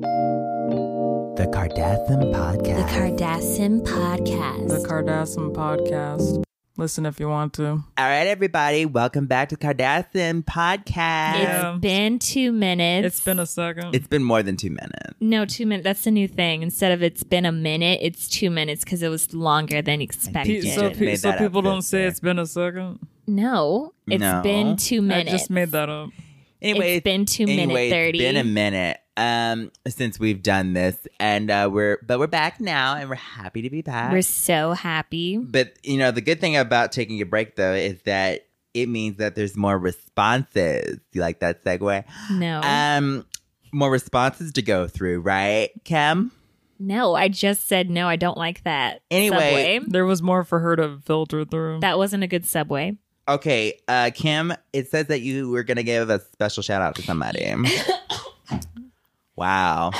The Cardassian Podcast. The Cardassian Podcast. The Cardassian Podcast. Listen if you want to. All right, everybody. Welcome back to Cardassian Podcast. Yeah. It's been 2 minutes. It's been a second. It's been more than 2 minutes. No, 2 minutes. That's the new thing. Instead of it's been a minute, it's 2 minutes because it was longer than expected. Made So that people up, don't say sister. it's been a second? No, it's No. been 2 minutes. I just made that up. Anyway, It's been 2 minute 30. It's been a minute since we've done this, and we're back now, and we're happy to be back. We're so happy. But you know, the good thing about taking a break though is that it means that there's more responses. You like that segue? No. More responses to go through, right, Kim? No, I just said no, I don't like that. Anyway. Subway. There was more for her to filter through. That wasn't a good Subway. Okay, Kim, it says that you were going to give a special shout out to somebody. Wow.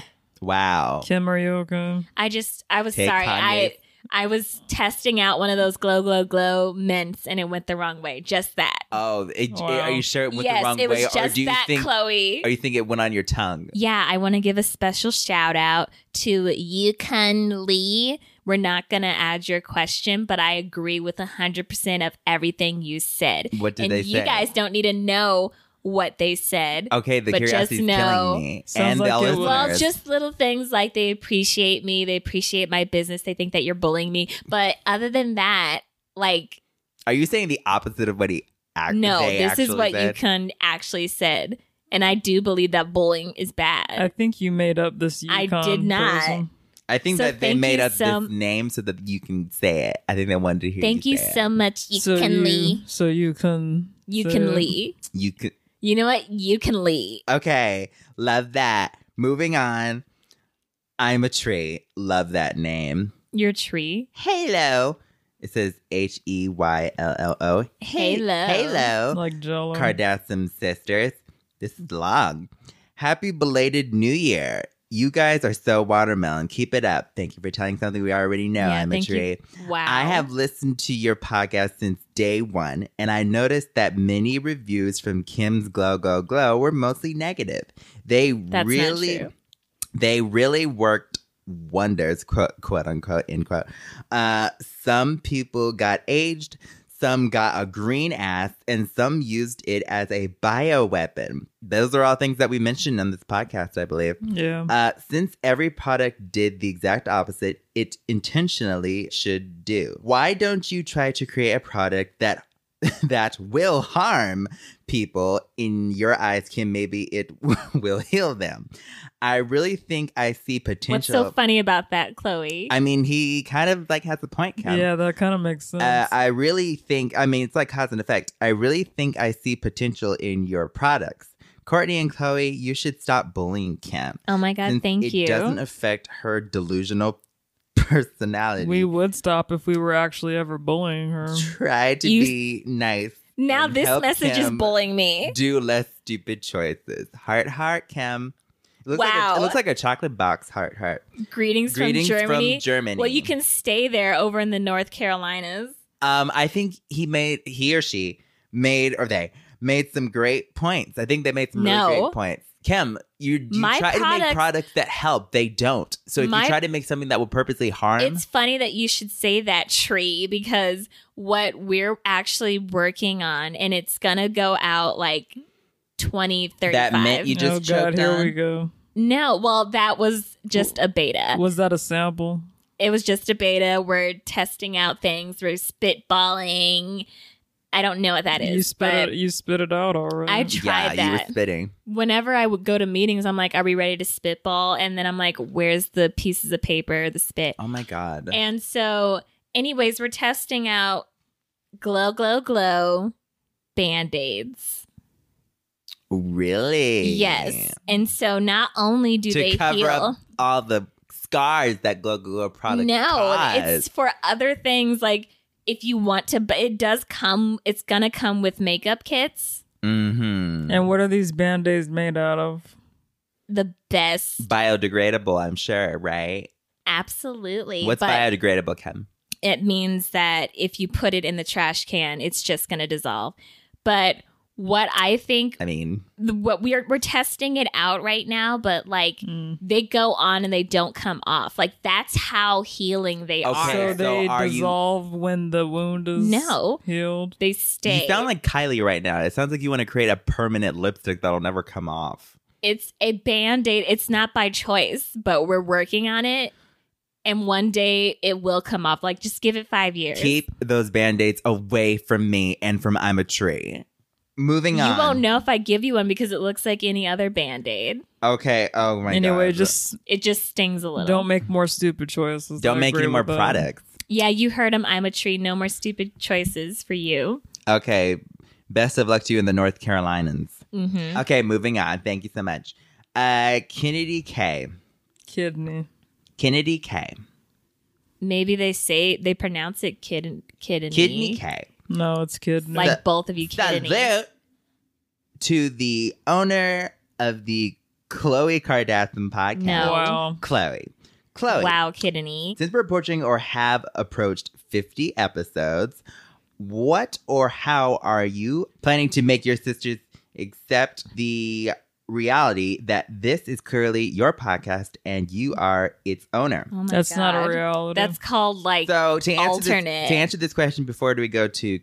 Kim, are you okay? I was Take sorry. Kanye. I was testing out one of those glow mints and it went the wrong way. Just that. Oh, Wow. are you sure it went Yes, the wrong it was way? just Or do you that, think, Chloe. or you think it went on your tongue? Yeah, I want to give a special shout out to Yukon Lee. We're not going to add your question, but I agree with 100% of everything you said. What did and they you say? guys don't need to know what they said. Okay, the But curiosity is just know- killing me. Sounds And like the it was- listeners. Well, just little things like they appreciate me. They appreciate my business. They think that you're bullying me. But other than that, like, Are you saying the opposite of what he no, they this is actually what said? Yukon actually said. And I do believe that bullying is bad. I think you made up this I Yukon did not. person. I think So that they thank made you up this name so that you can say it. I think they wanted to hear Thank you say it. so much, Yukon Lee. So you can. Yukon Lee. You could. You know what? Yukon Lee. Okay, love that. Moving on. I'm a tree. Love that name. Your tree. Halo. It says Heylo. Halo. Halo. Like Jello. Cardassian sisters. This is long. Happy belated New Year. You guys are so watermelon. Keep it up. Thank you for telling something we already know. Yeah, I'm a thank you. tree. Wow. I have listened to your podcast since day one, and I noticed that many reviews from Kim's Glow Glow Glow were mostly negative. They That's really, not true. they really worked wonders, quote unquote, end quote. Some people got aged, some got a green ass, and some used it as a bioweapon. Those are all things that we mentioned on this podcast, I believe. Yeah. Since every product did the exact opposite, it intentionally should do. Why don't you try to create a product that that will harm people? In your eyes, Kim, maybe it will heal them. I really think I see What's potential. so funny about that, Chloe? I mean, he kind of like has a point, Kim. Yeah, that kind of makes sense. I really think, I mean, it's like cause and effect. I really think I see potential in your products. Courtney and Chloe, you should stop bullying Kim. Oh my God, Since thank you. It doesn't affect her delusional personality. we would stop if we were actually ever bullying her. Try to You- be nice. Now and this help message is Kim bullying me. Do less stupid choices. Heart, Kim. It looks Wow. It looks like a chocolate box. Heart. Greetings Greetings from Germany. from Germany. Well, you can stay there over in the North Carolinas. I think he or she made some great points. I think they made some No. really great points. Kim, you My try to make products- products that help. They don't. So if My- you try to make something that will purposely harm, It's funny that you should say that, Tree, because what we're actually working on, and it's going to go out like 2035. that mint you just Oh God, choked here on. we go. No, well, that was just a beta. Was that a sample? It was just a beta. We're testing out things. We're spitballing. I don't know what that is. You spit it out already. I tried Yeah, you were that. spitting. Whenever I would go to meetings, I'm like, are we ready to spitball? And then I'm like, where's the pieces of paper, the spit? Oh my God. And so, anyways, we're testing out Glow, Glow, Glow Band-Aids. Really? Yes. And so not only do To they cover heal. up all the scars that Glow Glow product No, cause. it's for other things. Like if you want to, but it does come, it's going to come with makeup kits. Mm-hmm. And what are these Band-Aids made out of? The best. Biodegradable, I'm sure, right? Absolutely. What's but biodegradable, Kim? it means that if you put it in the trash can, it's just going to dissolve. But what I think, I mean, what we're testing it out right now, but like they go on and they don't come off. Like that's how healing they Okay. are. So they are you- dissolve when the wound is healed. They stay. you sound like Kylie right now. It sounds like you want to create a permanent lipstick that'll never come off. It's a Band-Aid. It's not by choice, but we're working on it. And one day it will come off. Like, just give it 5 years. Keep those Band-Aids away from me and from I'm a Tree. Moving on. You won't know if I give you one because it looks like any other Band-Aid. Okay. Oh my god. Anyway, just It just stings a little. don't make more stupid choices. don't I make agree any more with that. products. Yeah, you heard him. I'm a Tree. No more stupid choices for you. Okay. Best of luck to you in the North Carolinians. Mm-hmm. Okay, moving on. Thank you so much. Kennedy K. Kidney. Kennedy K. Maybe they pronounce it kidney. Kidney K. No, it's kidney. Like Sa- both of you kidney. Salute to the owner of the Khloe Kardashian podcast. No. Wow. Khloe. Wow, kidney. Since we're approaching or have approached 50 episodes, what or how are you planning to make your sisters accept the reality that this is clearly your podcast and you are its owner? Oh my That's not a God. reality. That's called like So to answer alternate. to answer this question before we go to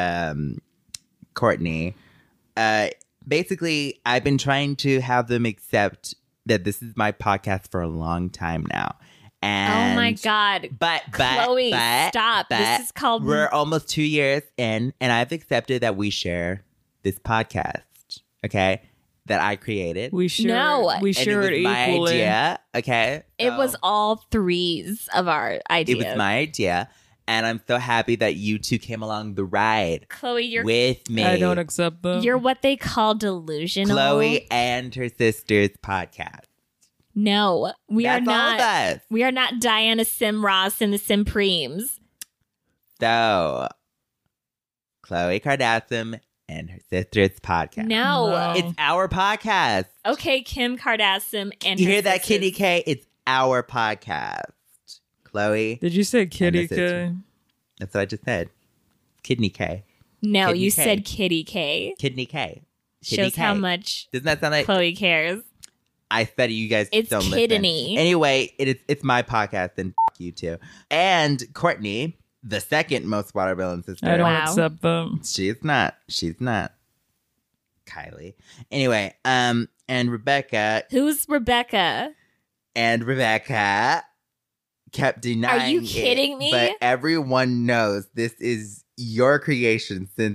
Courtney, basically I've been trying to have them accept that this is my podcast for a long time now. And oh my God. But Chloe, stop. This is called- We're almost 2 years in, and I've accepted that we share this podcast. Okay, that I created. we share. No. we And share it it was my equally. idea. Okay, It So was all threes of our ideas. It was my idea, and I'm so happy that you two came along the ride Chloe, you're with me. I don't accept them. you're what they call delusional. Chloe and her sister's podcast. No, we That's are all of not. us. We are not Diana Sim Ross and the Simpremes. So, Khloe Kardashian and her sister's podcast. No. No. It's our podcast. Okay, Kim Kardashian and You her hear that, sisters. Kitty K? It's our podcast. Chloe, Did you say Kitty the sister. K? that's what I just said. Kidney K. No, Kidney you K. said Kitty K. Kidney K. Kidney Shows how K. much Doesn't that sound like Chloe cares. I said you guys It's don't kidney. listen. Anyway, it's my podcast and you too. And Courtney, the second most watermelon sister. I don't Wow. accept them. She's not. Kylie. Anyway, and Rebecca Who's Rebecca? kept denying Are you it, kidding me? But everyone knows this is your creation since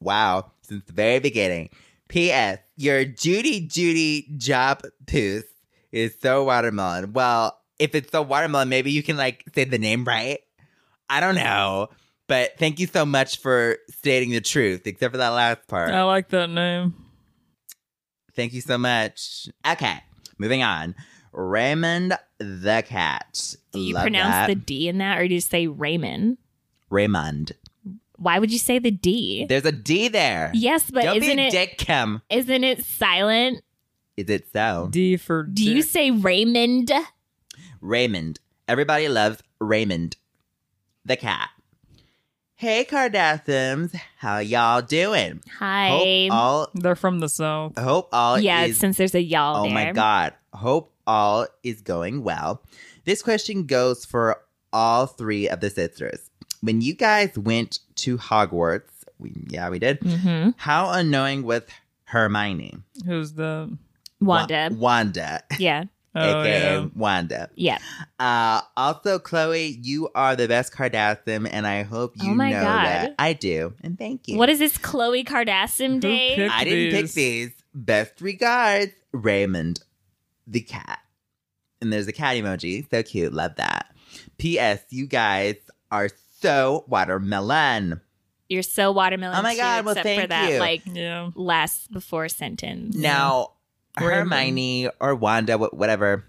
the very beginning. P.S. Your Judy job poos is so watermelon. Well, if it's so watermelon, maybe you can like say the name right. I don't know. But thank you so much for stating the truth, except for that last part. I like that name. Thank you so much. Okay, moving on. Raymond the cat. Do you Love pronounce that. the D in that or do you say Raymond? Raymond? Why would you say the D? There's a D there. Yes, but Don't isn't be a it dick, Kim. isn't it silent? Is it so? D for Do you dick. say Raymond? Raymond. Everybody loves Raymond the cat. Hey, Kardashians. How y'all doing? Hi. They're from the South. Hope all Yeah, is since there's a y'all Oh there. my God. Hope all is going well. This question goes for all three of the sisters. When you guys went to Hogwarts, we did. Mm-hmm. How annoying was Hermione? Who's the? Wanda. Wanda. Yeah. Oh AKA yeah. Wanda. Yeah. Also, Chloe, you are the best Kardashian, and I hope you Oh my know God. that. I do, and thank you. What is this Khloe Kardashian Day? picked I didn't pick these? these. Best regards, Raymond the cat. And there's a cat emoji. So cute. Love that. P.S. You guys are so watermelon. You're so watermelon. Oh my too, God, well, except for thank that, you. like Yeah. last before sentence. Now, Raymond. Hermione or Wanda, whatever.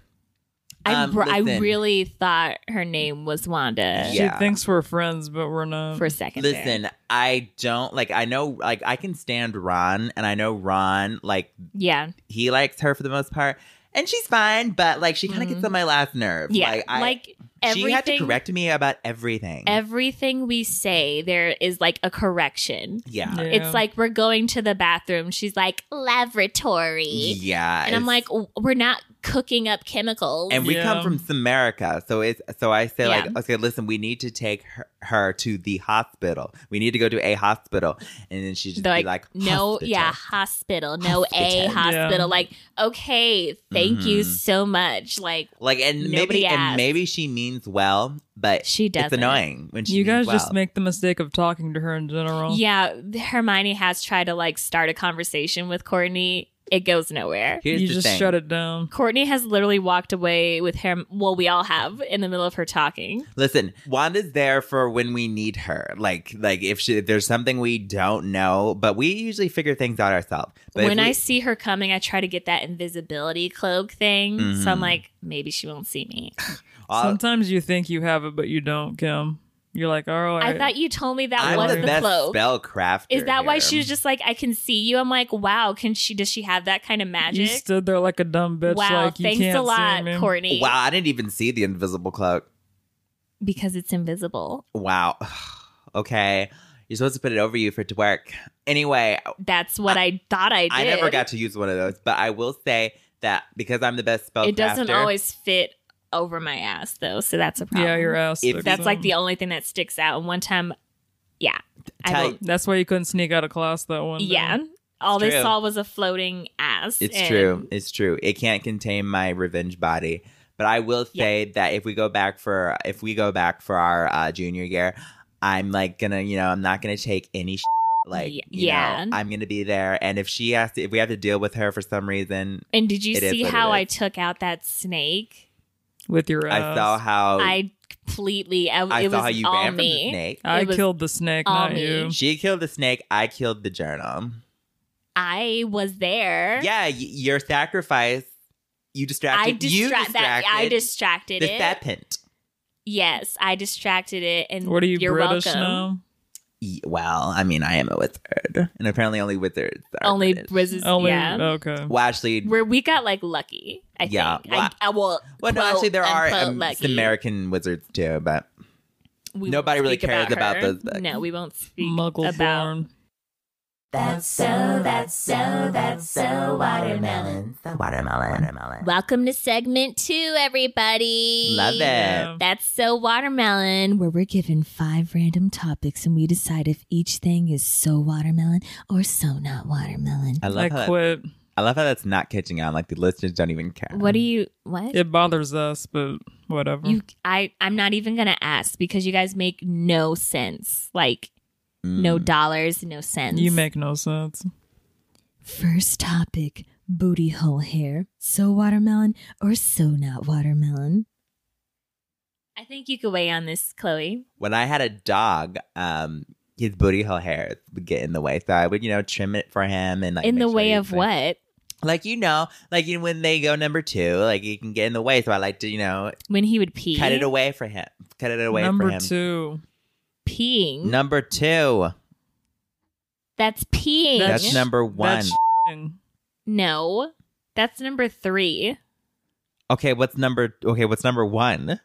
I listen. really thought her name was Wanda She Yeah. thinks we're friends, but we're not. for a second. there. Listen, I don't like. I know, like, I can stand Ron, and I know Ron, like, Yeah. he likes her for the most part, and she's fine. But like, she kind of gets on my last nerve. Yeah. like, She had to everything- correct me about everything. Everything we say, there is like a correction. yeah. Yeah. It's like we're going to the bathroom. She's like, laboratory. Yeah. And I'm like, we're not cooking up chemicals. and we come Yeah. from America, so I say Yeah. like, okay, listen, we need to take her to the hospital. We need to go to a hospital, and then she just They're be like, no, hospital. yeah, hospital, no a Hospital. hospital. Yeah. Like, okay, thank you Mhm. so much. Like, Like, and Nobody maybe asked. she means well, but she doesn't. it's annoying when she You guys means well. just make the mistake of talking to her in general. Yeah, Hermione has tried to like start a conversation with Courtney. It goes nowhere. Here's You the just thing. shut it down. Courtney has literally walked away with him. Well, we all have in the middle of her talking. Listen, Wanda's there for when we need her. Like if there's something we don't know, but we usually figure things out ourselves. But When if I we- see her coming, I try to get that invisibility cloak thing. So I'm Mhm. like, maybe she won't see me. Sometimes you think you have it, but you don't, Kim. You're like, oh, I thought you told me that I'm was the the best cloak. spell crafter. Is that why here. she was just like, I can see you? I'm like, wow, does she have that kind of you magic? stood there like a dumb bitch. Wow, like, you thanks can't a lot, see me. Courtney. Wow, I didn't even see the invisible cloak. Because it's invisible. Wow. Okay. You're supposed to put it over you for it to work. Anyway, That's what I thought I did. I never got to use one of those, but I will say that because I'm the best spell It doesn't crafter, always fit over my ass though, so that's a problem. Yeah, your ass. If- sticks That's like out. the only thing that sticks out. And one time, yeah, Tell- won't- That's why you couldn't sneak out of class that one day. yeah. All It's they true. saw was a floating ass. It's and true. It's true. It can't contain my revenge body. But I will say that if we go back for our junior year, I'm like gonna, I'm not gonna take any like, Yeah. I'm gonna be there. And if she has to, if we have to deal with her for some reason, And did you It is see what how it I is. took out that snake? With your ass. I saw how I completely. I it saw was how you all ran from the me. snake. I It was killed the snake, all not me. you. She killed the snake. I killed the journal. I was there. Yeah, your sacrifice. You distracted. I I distracted the it. serpent. Yes, I distracted it, and What are you, you're British welcome. now? Well, I mean, I am a wizard, and apparently only wizards are Only British. British. Only, yeah. okay. Well, actually, We got like lucky. I Yeah, think. well, well, well, no, quote, actually, there are unquote, lucky. some American wizards too, but We nobody won't really speak cares about her. those books. No, we won't speak Muggle about. born. That's so watermelon. Watermelon. Welcome to segment 2, everybody. love it. Yeah. That's so watermelon, where we're given 5 random topics and we decide if each thing is so watermelon or so not watermelon. I love how quit. I love how that's not catching on. Like the listeners don't even care. What do you what? It bothers us, but whatever. I'm not even gonna ask because you guys make no sense. Like no dollars, no cents. You make no sense. First topic, booty hole hair. So watermelon or so not watermelon? I think you could weigh on this, Chloe. When I had a dog, his booty hole hair would get in the way, so I would, trim it for him and like In make the sure way he's, of like- what? Like when they go number 2, like it can get in the way, so I like to When he would pee? cut it away for him. Cut it away Number for him. 2. Peeing. Number 2. That's peeing. That's number 1. That's shitting. No. That's number 3. Okay, what's number 1?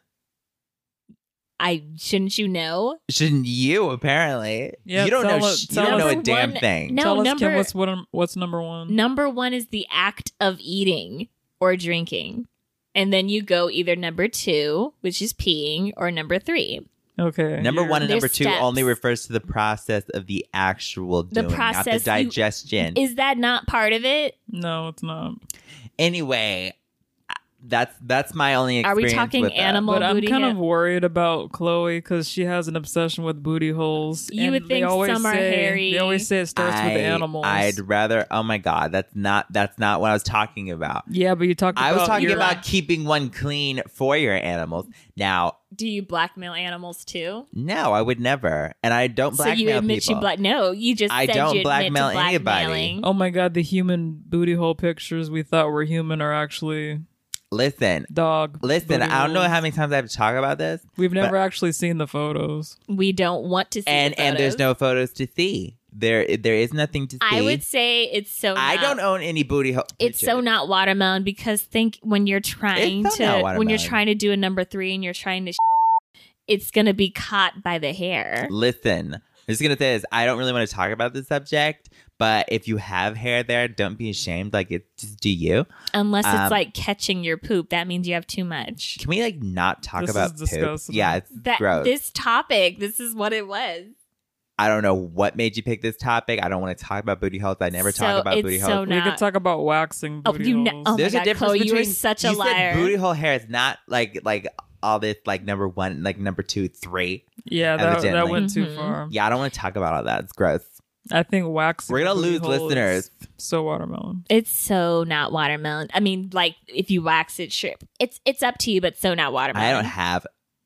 Shouldn't you know? Shouldn't you? Apparently, Yeah, you don't tell know. us- You tell don't know a us- damn Number thing. No, Tell us, number Kim, what's number 1? number 1 is the act of eating or drinking. And then you go either number 2, which is peeing, or number 3. Okay. Number 1 and There's number 2 steps. only refers to the process of the actual The doing, not the process you- digestion. Is that not part of it? No, it's not. Anyway, that's my only Are we experience talking with that. animal But I'm booty kind hair? of worried about Chloe because she has an obsession with booty holes. You and would they think always some are say- hairy. They always say it starts with animals. I'd rather. Oh my god, that's not what I was talking about. Yeah, but you talked about I was talking your- about keeping one clean for your animals. Now, Do you blackmail animals too? no, I would never, and I don't blackmail so you admit people. No, you just I said don't you admit blackmail to anybody. blackmailing. Oh my god, the human booty hole pictures we thought were human are actually Listen, dog. listen. booty I don't know holes. how many times I have to talk about this, We've never actually seen the photos. We don't want to see and the there's photos. no photos to see. There is nothing to see. I would say it's so. I not, don't own any booty hole. It's so not watermelon because think when you're trying It's so not to watermelon. do a number 3 and you're trying to, it's gonna be caught by the hair. Listen, I'm just gonna say this. I don't really want to talk about the subject, but if you have hair there, don't be ashamed. Like, just do you? Unless it's like catching your poop, that means you have too much. Can we like not talk This about is poop? disgusting. Yeah, it's gross. This topic, this is what it was. I don't know what made you pick this topic. I don't want to talk about booty holes. I never talk about it's booty so holes. We not- could talk about waxing Oh, booty you holes. know, oh There's my a God, difference Chloe, between you are such a you liar. said booty hole hair is not like all this like number 1, like number 2, 3. Yeah, that Evidently. went too Mhm. far. Yeah, I don't want to talk about all that. It's gross. I think waxing. We're gonna booty lose hole is listeners. So watermelon. It's so not watermelon. I mean, like if you wax it, sure. It's up to you, but so not watermelon. I don't have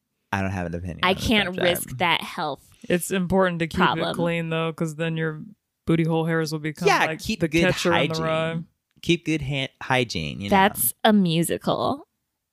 an opinion. I on this can't subject. risk that health. It's important to keep Problem. it clean though, because then your booty hole hairs will become Yeah, like keep the good catcher in the hygiene. rye. Keep good hygiene. You know? That's a musical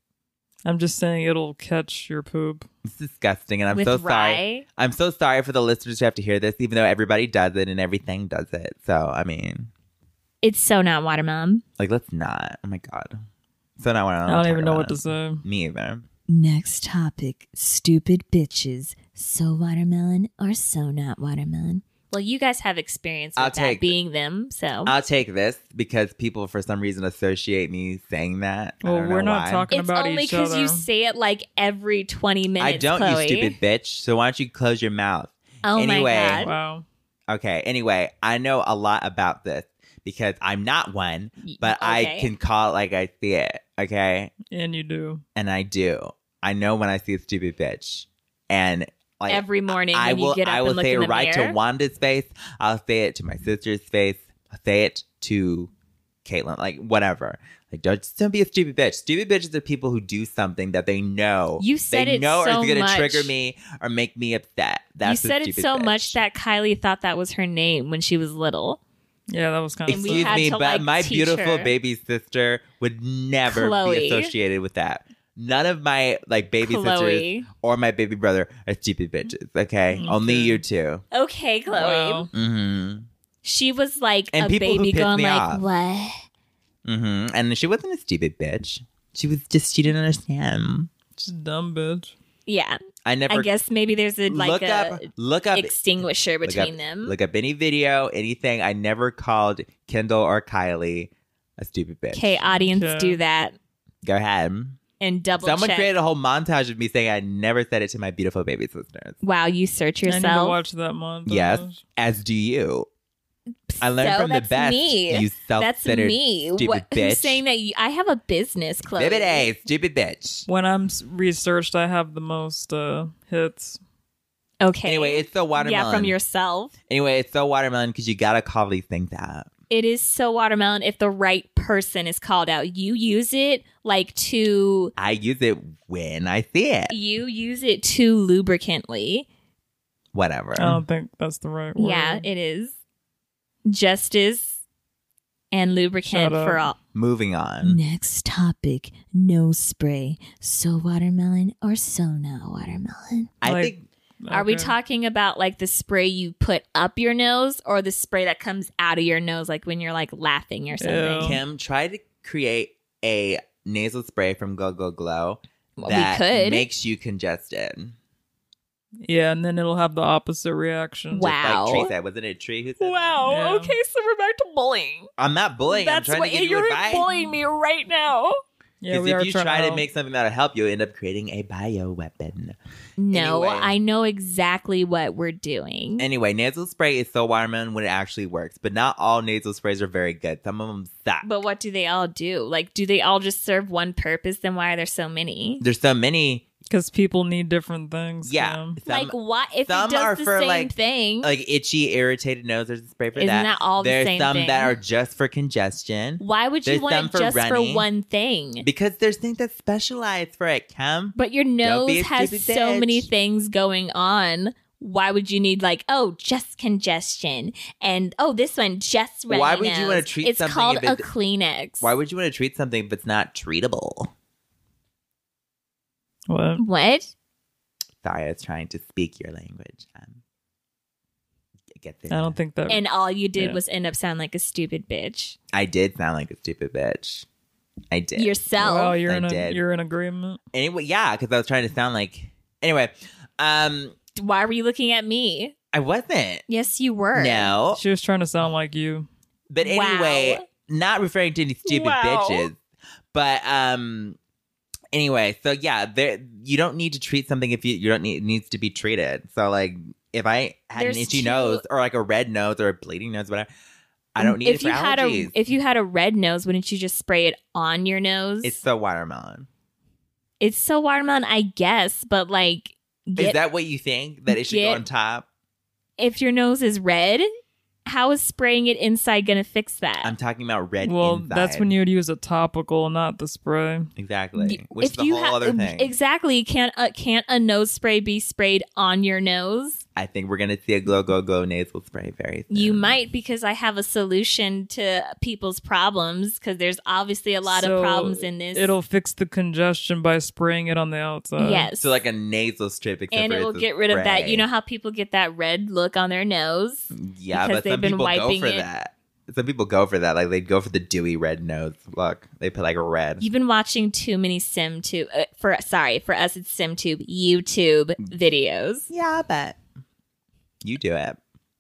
I'm just saying it'll catch your poop. It's disgusting, and I'm with so sorry. rye. I'm so sorry for the listeners who have to hear this, even though everybody does it and everything does it. So I mean, It's so not watermelon. like, let's not. Oh my god. So now I don't even know what to say. Me either. Next topic: stupid bitches. So watermelon or so not watermelon? Well, you guys have experience with I'll that take- being them, so I'll take this because people, for some reason, associate me saying that. I Well, don't know we're not why. talking it's about only each other. you say it like every 20 minutes. I don't, Chloe. you stupid bitch. So why don't you close your mouth? Oh Anyway. my god! Wow. Okay. Anyway, I know a lot about this because I'm not one, but I Okay. can call it like I see it. Okay. And you do. And I do. I know when I see a stupid bitch. And like Every morning I when will you get up I will and look say in it the right mirror. to Wanda's face. I'll say it to my sister's face. I'll say it to Caitlin. Like whatever. Like don't be a stupid bitch. Stupid bitches are people who do something that they know You said they it know so is gonna much. trigger me or make me upset. That's You a said it stupid so bitch. much that Kylie thought that was her name when she was little. Yeah, that was kind of And we Excuse had me, to, but like, my teach beautiful her. baby sister would never Chloe. be associated with that. None of my like baby sisters Chloe. or my baby brother are stupid bitches. Okay, only you two. Okay, Chloe. Wow. Mm-hmm. She was like And a people who baby piss going me like, off. what? Mm-hmm. And she wasn't a stupid bitch. She didn't understand. just dumb bitch. Yeah. I never I guess maybe there's a like look up extinguisher look between up- them. Look up any video, anything. I never called Kendall or Kylie a stupid bitch. Okay, audience, Okay. do that Go ahead. and double Someone check. created a whole montage of me saying I never said it to my beautiful baby sisters. Wow, you search I need to yourself. watch that montage. Yes, as do you. I learned So from the that's best. me. You That's self-centered me. stupid What, bitch. who's saying that? I have a business, Chloe. Baby day, stupid bitch. When I'm researched, I have the most hits. Okay. Anyway, it's so watermelon. Yeah, from yourself. Anyway, it's so watermelon because you gotta call these things out. It is so watermelon if the right person is called out. You use it like to I use it when I see it. you use it too lubricantly. Whatever. I don't think that's the right word. Yeah, it is. Justice and lubricant Shut up. for all. Moving on. Next topic, no spray. So watermelon or so not watermelon? I Like- think Are we Okay. talking about like the spray you put up your nose or the spray that comes out of your nose like when you're like laughing or something? Ew. Kim tried to create a nasal spray from Go Go Glow Well, that we could. makes you congested. Yeah, and then it'll have the opposite reaction. Wow. Just like Tree said. Wasn't it Tree who said that? Wow. Yeah. Okay, so we're back to bullying. I'm not bullying. I'm trying to give you you're advice. bullying me right now. Yeah, Because we are if you trying try to help. make something that'll help you, end up creating a bioweapon. No, Anyway. I know exactly what we're doing. Anyway, nasal spray is so watermelon when it actually works, but not all nasal sprays are very good. Some of them suck. But what do they all do? Like, do they all just serve one purpose? Then why are there so many? There's so many. Because people need different things. Yeah. Kim. Some, Like, what if some it are does the for, same like- thing? like itchy, irritated nose. There's a spray for Isn't that all the There's same some thing? that are just for congestion. Why would you there's want some it for just for runny. one thing? Because there's things that specialize for it, Kim. But your Don't nose be a has stupid so many bitch. things going on. Why would you need like, oh, just congestion, and oh, this one just runny Why would you nose. wanna treat It's something called if a it- Kleenex. Why would you want to treat something if it's not treatable? What? What? Sorry, I was trying to speak your language. get there. I don't think that. And all you did Yeah. was end up sounding like a stupid bitch. I did sound like a stupid bitch. I did. Yourself. well, I did. you're in agreement. Anyway, yeah, because I was trying to sound like. Anyway, Why were you looking at me? I wasn't. Yes, you were. No, She was trying to sound like you. but anyway, Wow. not referring to any stupid Wow. bitches. But anyway, so yeah, there you don't need to treat something if you don't need it needs to be treated. So like, if I had There's an itchy two- nose or like a red nose or a bleeding nose, whatever, I don't need If it for you had allergies. if you had a red nose, wouldn't you just spray it on your nose? It's the watermelon. It's so watermelon, I guess, but like, Is that what you think? That it should go get- on top? if your nose is red, how is spraying it inside gonna fix that? I'm talking about red Well, inside. that's when you would use a topical, not the spray. Exactly. Which If is a you whole ha- other thing. Exactly. Can't a nose spray be sprayed on your nose? I think we're going to see a glow nasal spray very soon. You might, because I have a solution to people's problems, because there's obviously a lot So of problems in this. It'll fix the congestion by spraying it on the outside. Yes. So like a nasal strip, except And for it will it's a get rid of that. spray. You know how people get that red look on their nose? Yeah, because but they've some been people go wiping for it. that. Some people go for that. Like they go for the dewy red nose look. They put like a red. You've been watching too many SimTube. For us, it's SimTube YouTube videos. Yeah, but you do it.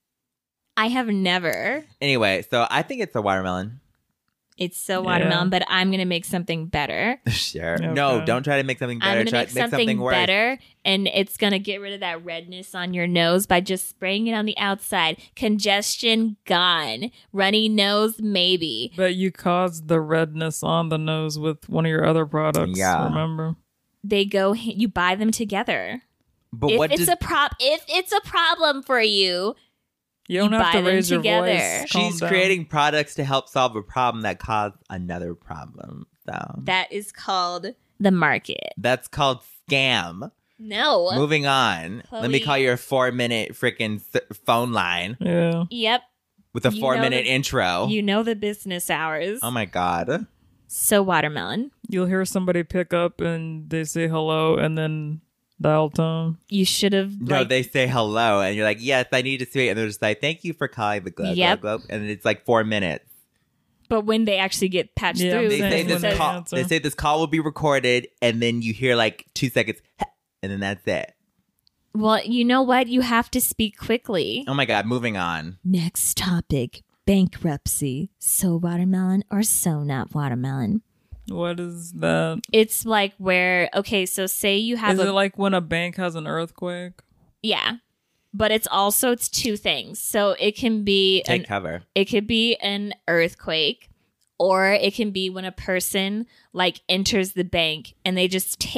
I have never. Anyway, so I think it's a watermelon. It's so watermelon, Yeah. but I'm gonna make something better. Sure. Okay. No, don't try to make something better. I'm gonna Try make to make something worse. better, and it's gonna get rid of that redness on your nose by just spraying it on the outside. Congestion gone. Runny nose maybe. But you caused the redness on the nose with one of your other products. Yeah. Remember? They go. You buy them together. But If what it's does if it's a problem for you, You don't You have buy to them raise your together. voice. Calm she's down. creating products to help solve a problem that caused another problem. So that is called the market. that's called scam. No. Moving on. Let me Chloe. call your 4-minute freaking phone line Yeah. Yep. with a You 4-minute know the- intro. You know the business hours. Oh my god. So watermelon. You'll hear somebody pick up and they say hello and then dial tone. You should have. No, they say hello, and you're like, yes, I need to speak. And they're just like, thank you for calling the Globe, Yep. Globe, Globe. And it's like 4 minutes. But when they actually get patched Yeah, through, They Same say when this they call. answer. They say this call will be recorded, and then you hear like 2 seconds, and then that's it. well, you know what? You have to speak quickly. Oh my god, moving on. Next topic: bankruptcy. So watermelon or so not watermelon? What is that? It's like where so say you have Is it like when a bank has an earthquake? yeah, but it's two things. So it can be Take cover. it could be an earthquake, or it can be when a person like enters the bank and they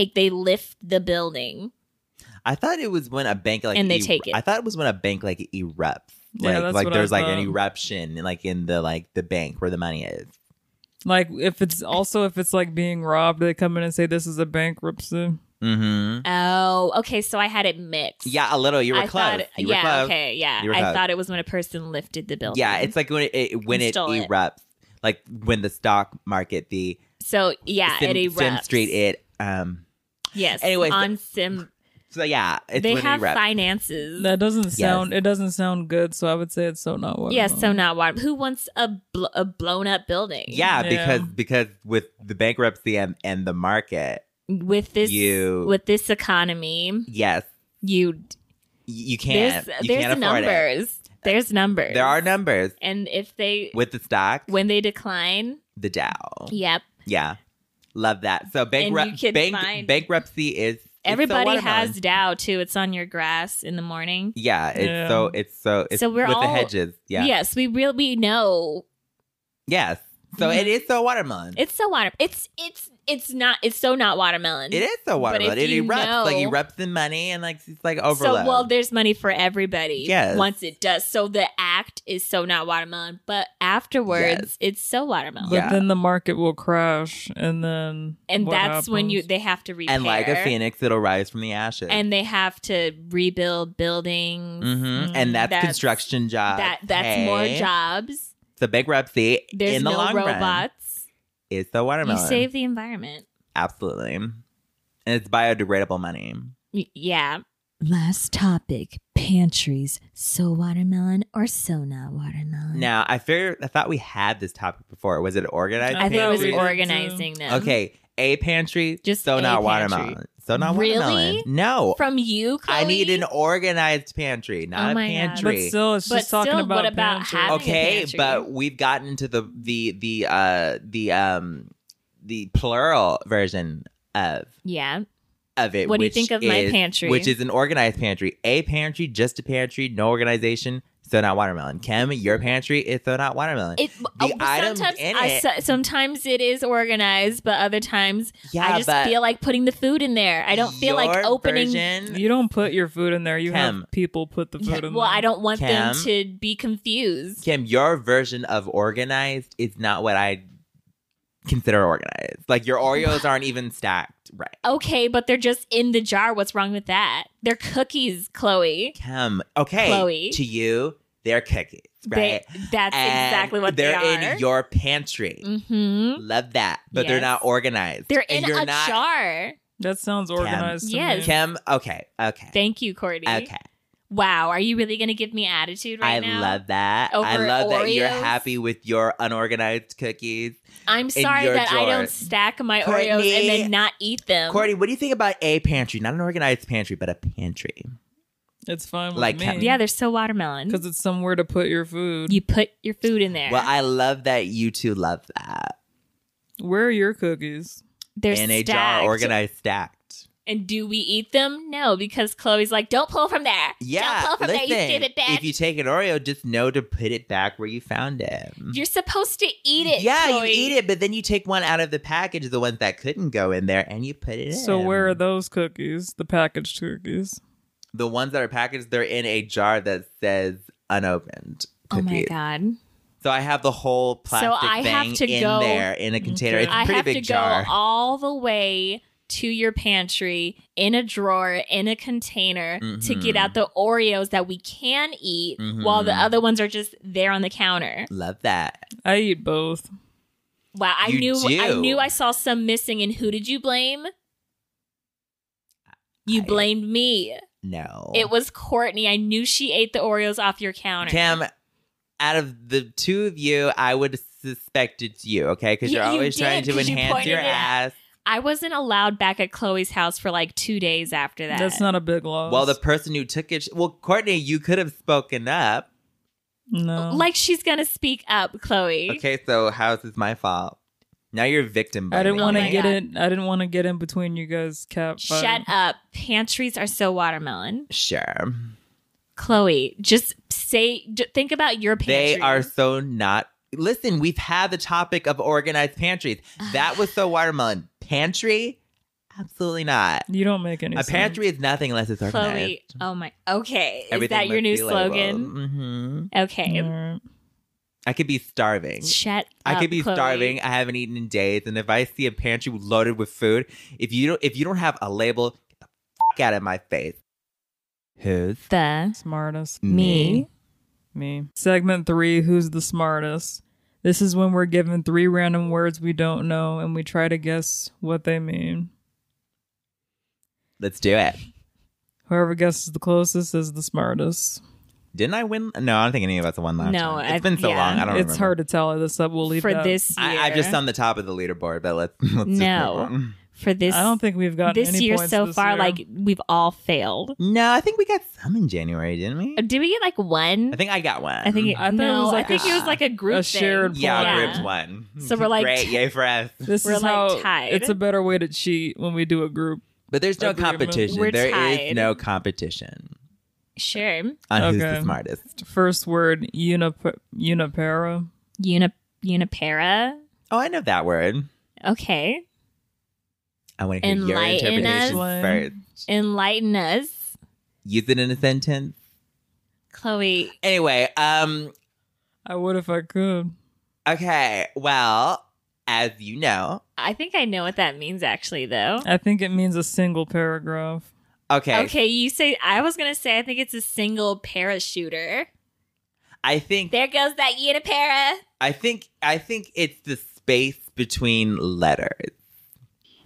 lift the building. I thought it was when a bank like And they take it. I thought it was when a bank like erupts. Yeah, that's like what there's I like an thought. eruption like in the bank where the money is. Like if it's like being robbed, they come in and say this is a bankruptcy. Mm-hmm. Oh, okay. So I had it mixed. Yeah, a little. You were I close. thought, You were yeah, close. okay, yeah. You were I close. thought it was when a person lifted the building. Yeah, it's like when it Stole it. erupts, like when the stock market, the so yeah, it erupts. Sim Street, Yes. Anyway, so- on Sim, So yeah, it's they when have it erupts. finances. That doesn't sound. It doesn't sound good. So I would say it's so not what. Yeah, so not water. Who wants a blown up building? Yeah, Yeah. because with the bankruptcy and the market, With this economy, yes, you you can't. there's You can't afford it. numbers. There's numbers. There are numbers And if they with the stock, when they decline, the Dow. yep. Yeah, love that. So you can find- bankruptcy is it's so Everybody watermelon. has Dow too. It's on your grass in the morning. Yeah, Yeah. it's so So we're with the all- hedges. Yeah. Yes, we really know Yes. So it is so watermelon. it's so water. It's so not watermelon. It is so watermelon. if It you erupts like know- erupts in money and like it's like So overload. well, there's money for everybody. Yes. Once it does, so the act is so not watermelon, but afterwards, Yes. it's so watermelon. But Yeah. then the market will crash, and then And what that's when happens? they have to repair. and like a phoenix, it'll rise from the ashes. And they have to rebuild buildings. Mhm. And that's, That's- construction jobs. That's more Hey. jobs. So bankruptcy There's in the no long run robots. is the watermelon. You save the environment. Absolutely. And it's biodegradable money. Yeah. Last topic. Pantries. So watermelon or so not watermelon? Now, I thought we had this topic before. Was it organized? I think it was we did too. organizing them. Okay, a pantry, Just so a not pantry. watermelon. So not Really? watermelon. No. From you, Chloe? I need an organized pantry, not Oh a my God. pantry. But still, it's But just talking still, about what about pantry. having a Okay, pantry? but we've gotten into the plural version of Yeah. it. What do you which think of my pantry? Which is an organized pantry. A pantry, just a pantry, no organization. So not watermelon. Kim, your pantry is so not watermelon. Items sometimes in it. sometimes it is organized, but other times Yeah, I just but feel like putting the food in there. I don't feel like your opening. version- You don't put your food in there. You Kim. have people put the food in Well, there. I don't want them Kim. to be confused. Kim, your version of organized is not what I consider organized. Like your Oreos aren't even stacked right. Okay, but they're just in the jar. What's wrong with that? They're cookies, Chloe. Kim, okay. Chloe. To you, they're cookies, right? That's And exactly what they're they are. in your pantry. Mm-hmm. Love that. But they're Yes. not organized. They're And in you're a not- jar. That sounds organized to Yes. me. Kim, okay. Thank you, Courtney. Okay. Wow, are you really going to give me attitude right I now? love that. I Over love that you're Oreos? happy with your unorganized cookies. I'm sorry your that I drawer. don't stack my Courtney- Oreos and then not eat them. Courtney, what do you think about a pantry? Not an organized pantry, but a pantry. It's fine with Like, me. Yeah, they're so watermelon. Because it's somewhere to put your food. You put your food in there. Well, I love that you two love that. Where are your cookies? They're In a stacked. jar, organized, stacked. And do we eat them? No, because Chloe's like, don't pull from there. Yeah, Don't pull from listen, there, you stupid bitch. if you take an Oreo, just know to put it back where you found it. You're supposed to eat it, Yeah, Chloe. you eat it, but then you take one out of the package, the ones that couldn't go in there, and you put it in. So where are those cookies? The packaged cookies. The ones that are packaged, they're in a jar that says unopened Oh cookies. my God. So I have the whole plastic I have thing to in go- there in a container. It's a I pretty have big to jar. go all the way to your pantry in a drawer, in a container to get out the Oreos that we can eat while the other ones are just there on the counter. Love that. I eat both. Wow, I You do. knew I saw some missing, and who did you blame? You I- blamed me. No. It was Courtney. I knew she ate the Oreos off your counter. Cam, out of the two of you, I would suspect it's you, okay? Because you're You always did, trying to 'cause you enhance pointed your it out. ass. I wasn't allowed back at Chloe's house for like 2 days after that. That's not a big loss. Well, the person who took it, well, Courtney, you could have spoken up. no. Like she's gonna speak up, Chloe. Okay, so how's this my fault? Now you're victim I didn't blaming want Oh to my get God. in. I didn't want to get in between you guys. Cat. Shut up. Pantries are so watermelon. Sure. Chloe, just think about your pantry. They are so not. Listen, we've had the topic of organized pantries. That was so watermelon. Pantry? Absolutely not. You don't make any A sense. pantry is nothing unless it's organized. Chloe. Oh my. Okay. Everything Is that your must new be slogan? Mm-hmm. Okay. Alright. I could be starving. Shut I up, could be Chloe. starving. I haven't eaten in days, and if I see a pantry loaded with food, if you don't have a label, get the fuck out of my face. Who's The Smartest. me. Me. Segment 3. Who's the smartest? This is when we're given 3 random words we don't know, and we try to guess what they mean. Let's do it. Whoever guesses the closest is the smartest. Didn't I win? No, I don't think any of us won last No, time. It's I- been so yeah. long. I don't It's remember. hard to tally this up. We'll leave For that. this year. I'm just on the top of the leaderboard, but let's just No. move on. For this. I don't think we've gotten this any year points so this far. year. Like we've all failed. No, I think we got some in January, didn't we? Did we get like one? I think I got one. I think. I thought it no, was like I think a- it was like a group a thing. shared yeah, point. Grips one. So we're like great, yay for us. This We're is like how tied. it's a better way to cheat when we do a group. But there's no Agreement. competition. We're There is tied. no competition Sure. on who's the Okay. smartest. First word, unipara. Unipara. Oh, I know that word. Okay. I want to hear your Enlighten interpretation us. first. Enlighten us, Use it in a sentence. Chloe. Anyway, I would if I could. okay. Well, as you know, I think I know what that means actually, though. I think it means a single paragraph. okay. Okay, you say. I was gonna say. I think it's a single parachuter. I think There goes that unipara. I think it's the space between letters.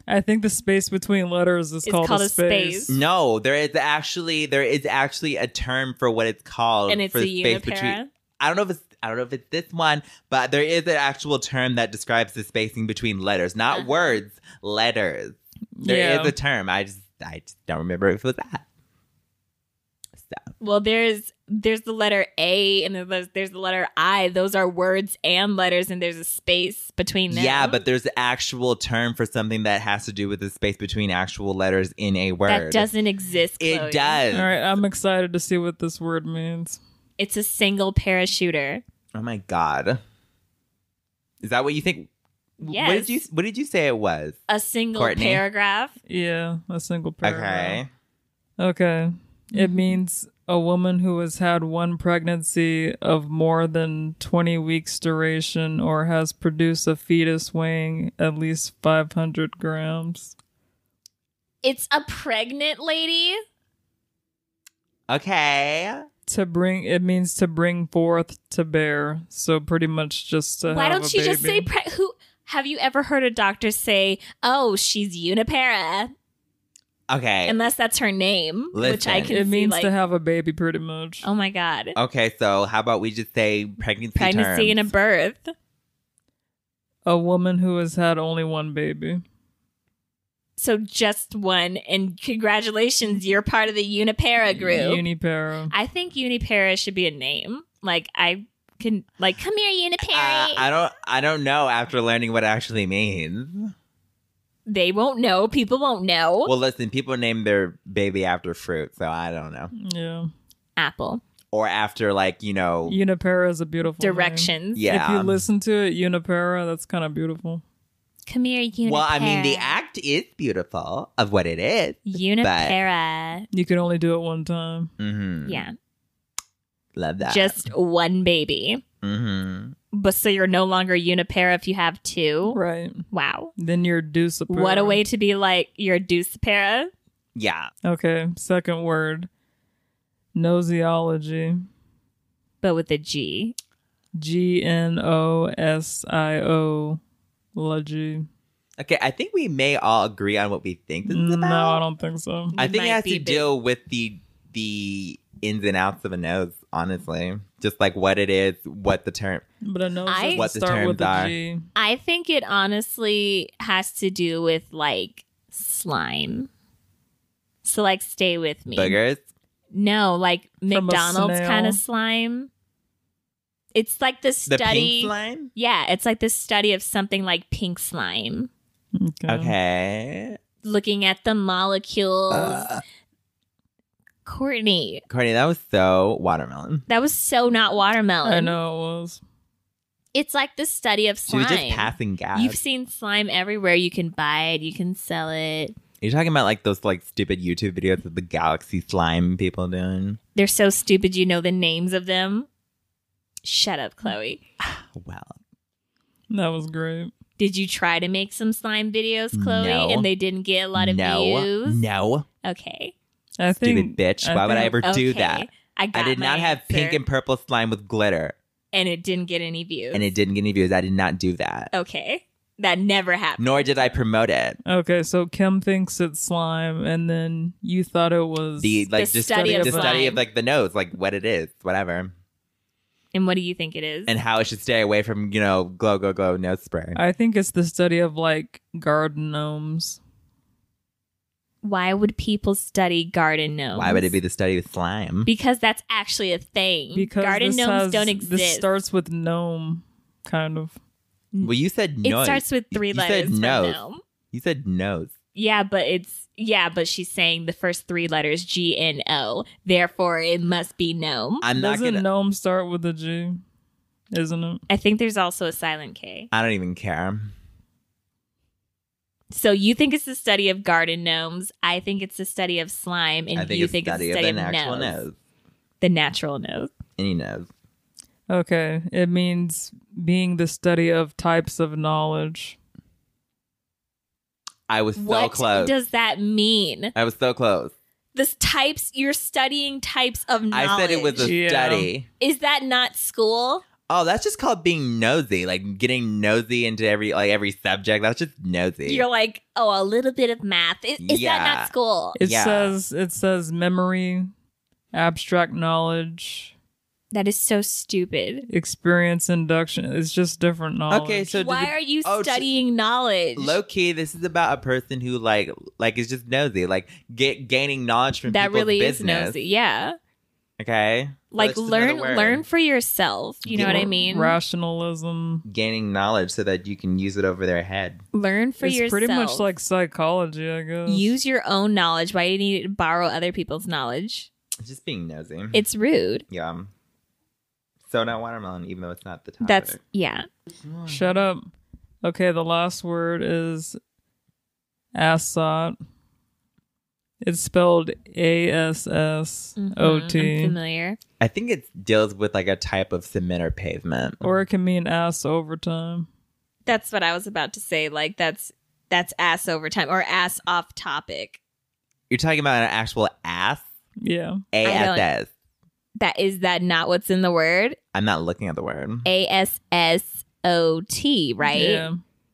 I think the space between letters is It's called called a a space. space. No, there is actually a term for what it's called. And it's for a the space unipara? between. I don't know if it's this one, but there is an actual term that describes the spacing between letters, not words, letters. There is a term. I just don't remember if it was that. So. Well, there's the letter A and there's the letter I. Those are words and letters, and there's a space between them. Yeah, but there's an actual term for something that has to do with the space between actual letters in a word. that doesn't exist. Chloe. It does. All right, I'm excited to see what this word means. It's a single parachuter. Oh my god. Is that what you think? Yes. What did you say it was? A single Courtney? paragraph. Yeah, a single paragraph. Okay. Okay. It means a woman who has had one pregnancy of more than 20 weeks duration or has produced a fetus weighing at least 500 grams. It's a pregnant lady. Okay. It means to bring forth, to bear. So pretty much just to Why have don't a you just say baby. who? Have you ever heard a doctor say, "Oh, she's unipara"? Okay. Unless that's her name, which I Listen. can It see. means Like, to have a baby pretty much. oh my god, Okay, so how about we just say pregnancy pregnancy and a terms? birth. A woman who has had only one baby. So just one, and congratulations, you're part of the unipara group. Unipara. I think unipara should be a name. Like I can, like, come here, unipara. I don't know after learning what it actually means. They won't know. People won't know. Well, listen, people name their baby after fruit, so I don't know. Yeah. Apple Or after, like, Unipara is a beautiful name. directions. Yeah. If you listen to it, Unipara, that's kind of beautiful. Come here, unipara. Well, I mean, the act is beautiful of what it is. unipara. You can only do it one time. Mm-hmm. Yeah, Love that. just one baby. Mm-hmm. But so you're no longer unipara if you have two. Right. Wow. Then you're Deucipara. What a way to be like you're deucipara. Yeah. Okay, second word. Nosiology. But with a G. GNOSIO. Logy. Okay, I think we may all agree on what we think this is about. No, I don't think so. I think it might has be to big. deal with the ins and outs of a nose, honestly. Just like what it is, what the term. But a nose I- doesn't What the start with terms a are. G. I think it honestly has to do with like slime. So like stay with me. Boogers. No, like From a McDonald's snail. kind of slime. It's like the The study. pink slime? Yeah, it's like the study of something like pink slime. Okay. Okay. Looking at the molecules. Courtney, Courtney, that was so watermelon. that was so not watermelon. I know it was. It's like the study of She slime. was just passing gas. You've seen slime everywhere. You can buy it. You can sell it. You're talking about like those like stupid YouTube videos of the galaxy slime people doing. They're so stupid you know the names of them. Shut up, Chloe. Well, That was great. Did you try to make some slime videos, Chloe? No. And they didn't get a lot of no, views? no, Okay. I stupid think, bitch. Why would I ever do Okay. that? I got I did my not have pink answer, and purple slime with glitter, and it didn't get any views. and it didn't get any views. I did not do that, Okay. That never happened. nor did I promote it. Okay, so Kim thinks it's slime, and then you thought it was The like The just study of the study slime. of like the nose, like what it is, whatever, And what do you think it is? and how it should stay away from glow nose spray. I think it's the study of like garden gnomes. Why would people study garden gnomes? Why would it be the study of slime? Because that's actually a thing. Because garden this gnomes has- don't exist. This starts with gnome, kind of. Well, you said it nose. starts with three You letters said for nose. gnome. You said nose. Yeah, but she's saying the first three letters GNO. Therefore, it must be gnome. I'm not Doesn't gonna. gnome start with a G? Isn't it? I think there's also a silent K. I don't even care. So you think it's the study of garden gnomes. I think it's the study of slime, and I think you it's think it's study the of study an of actual nose. nose. The natural nose. Any nose. Okay, it means being the study of types of knowledge. I was so What close. does that mean? I was so close. This types, you're studying types of knowledge. I said it was a Yeah. study. Is that not school? Oh, that's just called being nosy. Like getting nosy into every subject. That's just nosy. You're like, oh, a little bit of math. Is Yeah. that not school? It Yeah. says memory, abstract knowledge, That is so stupid. experience induction. It's just different knowledge. Okay, so Why are you oh, studying knowledge? low key, this is about a person who like is just nosy, like gaining knowledge from that people's really business. is nosy. Yeah. Okay, Like That's just another learn word. for yourself. You know what I mean? Rationalism. Gaining knowledge so that you can use it over their head. Learn for It's yourself. pretty much like psychology, I guess. Use your own knowledge. Why do you need to borrow other people's knowledge? Just being nosy. It's rude. Yeah. So now watermelon, even though it's not the topic. That's yeah. Shut up. Okay, the last word is assot. It's spelled ASSOT. I'm familiar. I think it deals with like a type of cement or pavement. Or it can mean ass overtime. That's what I was about to say. Like that's ass overtime or ass off topic. You're talking about an actual ass? Yeah. ASS. Is that not what's in the word? I'm not looking at the word. ASSOT, right? Yeah.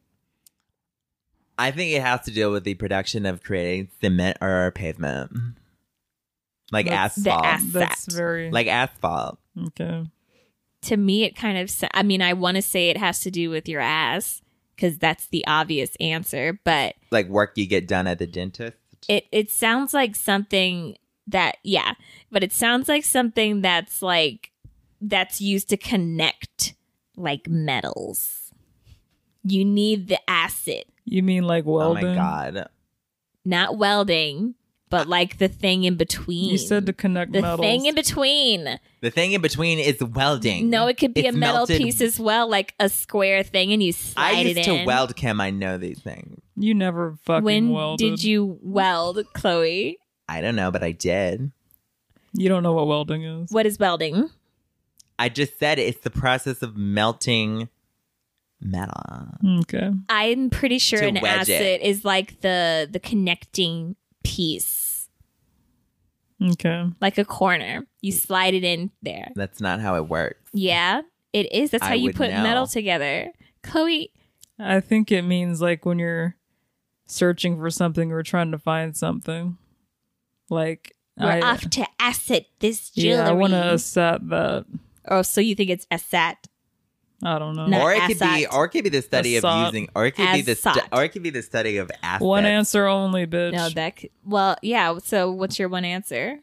I think it has to deal with the production of creating cement or pavement. Like That's- The asphalt. ass- That's That. very Like asphalt. okay. To me, it kind of. I mean, I want to say it has to do with your ass because that's the obvious answer, but Like work you get done at the dentist. it sounds like something that but it sounds like something that's used to connect like metals. You need the acid, You mean like Oh welding? my god. not welding, but like the thing in between. You said to connect the metals. thing in between. The thing in between is welding. No, it could be It's a metal melted- piece as well, like a square thing, and you slide I used it to in. weld, Kim. I know these things. You never fucking When welded. did you weld, Chloe? I don't know, but I did. You don't know what welding is. What is welding? I just said it's the process of melting metal. Okay. I'm pretty sure To an wedge it. acid is like the connecting piece, Okay. like a corner. You slide it in there. That's not how it works. Yeah, it is. That's I how you would put know. metal together. Chloe, I think it means like when you're searching for something or trying to find something. Like we're off to acid this jewelry. Yeah, I want to assat that. Oh, so you think it's asat? I don't know. No. Or it could be, Assat. or it could be the study of Assat. using, or it could be the, Assat. or it could be the study of assets. One answer only, bitch. No, well, yeah. So what's your one answer?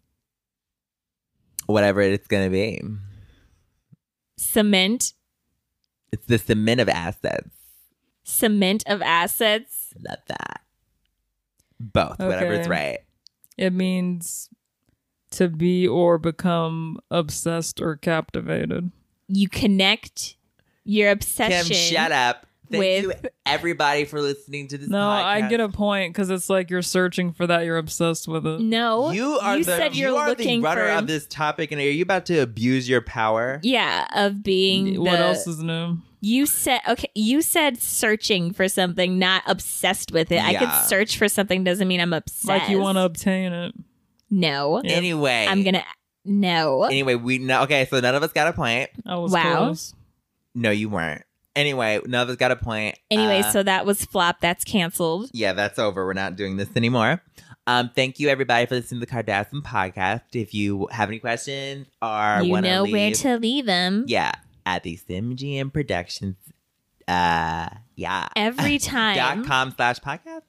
Whatever it's gonna be. Cement. It's the cement of assets. Cement of assets. Love that. Both, whatever Okay. it's right. It means to be or become obsessed or captivated. You connect your obsession. Kim, shut up. Thank with- you, everybody, for listening to this. No, I podcast. get a point because it's like you're searching for that. You're obsessed with it. No, You are said you're you are looking the runner for of this topic, and are you about to abuse your power? of being. What the- else is new? You said You said searching for something, not obsessed with it. I Yeah. could search for something doesn't mean I'm obsessed. Like you want to obtain it. No, Yeah. Anyway, I'm gonna. No, Anyway, we know. Okay, so none of us got a point. I was Wow. close. No, you weren't. Anyway, none of us got a point. Anyway, so that was flop. That's canceled. Yeah, that's over. We're not doing this anymore. Thank you, everybody, for listening to the Kardashian podcast. If you have any questions or You want know leave, where to leave them. yeah, at the SimGM Productions, Every time. .com/podcast.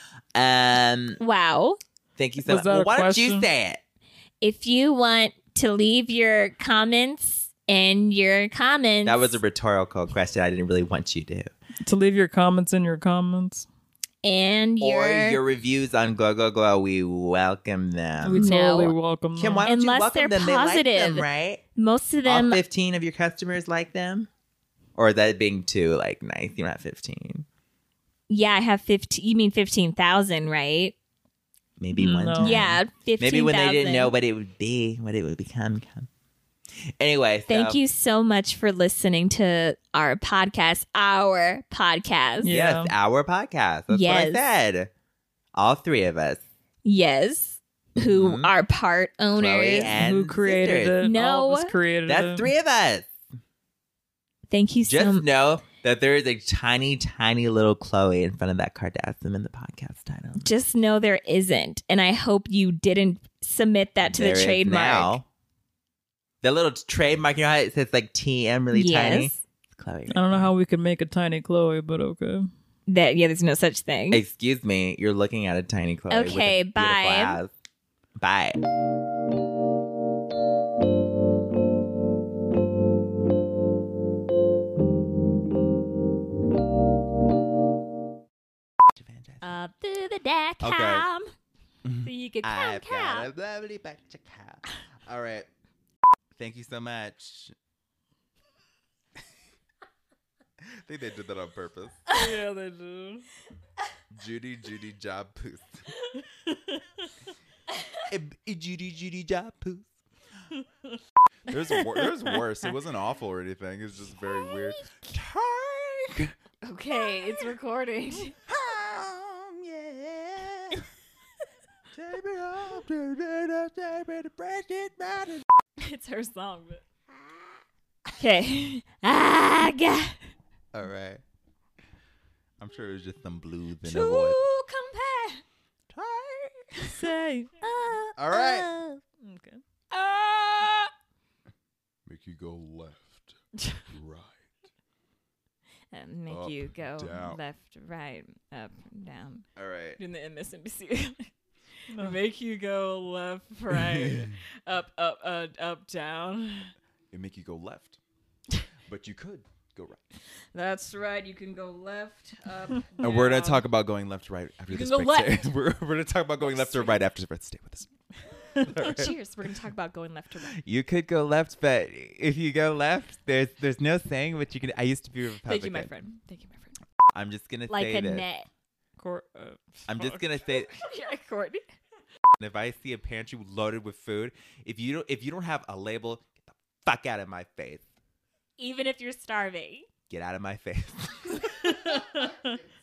Wow. Thank you so Was much. that Well, a why don't you question? say it? If you want to leave your comments and your comments. That was a rhetorical question. I didn't really want you to. To leave your comments in your comments. and Or your reviews on Go Go Go. We welcome them. We No. totally welcome Kim, them. why don't you Unless welcome they're them? They like positive. them, right? most of All them 15 of your customers like them? Or is that being too nice? You're not 15. I have 15. You mean 15,000, right? Maybe one No. time. Yeah, 15,000. Maybe when they didn't know what it would be, what it would become. Anyway, Thank you so much for listening to our podcast. Yeah. Yes, our podcast. That's Yes. what I said. All three of us. Yes, who Mhm. are part owners. Chloe and Who created sisters. it? No. All of us created it. That's three of us. Thank you so Just much. know that there is a tiny, tiny little Chloe in front of that Kardashian in the podcast title. Just know there isn't. And I hope you didn't submit that to There the is trademark. now. The little trademark, you know how it says like TM really tiny? Yes. It's Chloe. I don't know how we could make a tiny Chloe, but okay. There's no such thing. Excuse me, you're looking at a tiny Chloe. with a Okay, beautiful bye. ass. Bye. Up through the deck, cam. So you could come, I've got a come. lovely back to cow. All right. Thank you so much. I think they did that on purpose. Yeah, they do. Judy Job Poos. Judy Job Poos. There's worse. It wasn't awful or anything. It's just very weird. Okay, it's recording. Yeah. Take me home to the break mountain. It's her song, but. Okay. Ah, God. All right. I'm sure it was just some blues in To her voice. compare. Say. All right. Okay. Make you go left, right. And make Up, you go down. left, right, up, down. All right. Doing the MSNBC. Make you go left, right, up, down. It make you go left, but you could go right. That's right. You can go left, up, And we're gonna talk about going left to right after You this. can go break. We're gonna talk about going left or right after this. Stay with us. Oh, cheers. We're going to talk about going left to right. You could go left, but if you go left, there's no saying what you can. I used to be a Republican. Thank you, my friend. I'm just gonna Like say a this. net. I'm just gonna say, Yeah, Courtney. if I see a pantry loaded with food, if you don't have a label, get the fuck out of my face. Even if you're starving. Get out of my face.